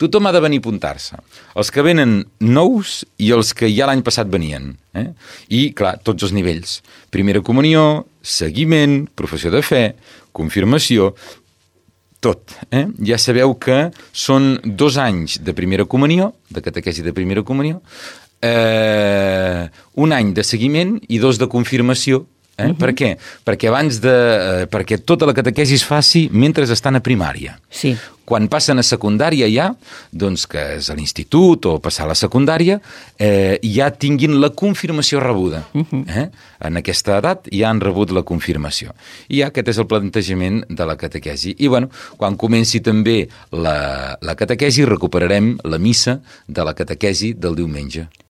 tothom ha de venir a apuntar-se. Els que venen nous i els que ja l'any passat venien. I, clar, tots els nivells. Primera comunió, seguiment, professió de fe, confirmació, tot. Ja sabeu que són 2 anys de primera comunió, de catequesi de primera comunió, 1 any de seguiment i 2 de confirmació. Per què? Perquè tota la catequesi es faci mentre estan a primària. Sí. Quan passen a secundària ja, doncs que és a l'institut o passar a la secundària, ja tinguin la confirmació rebuda. En aquesta edat ja han rebut la confirmació. I ja aquest és el plantejament de la catequesi. I bueno, quan comenci també la catequesi recuperarem la missa de la catequesi del diumenge.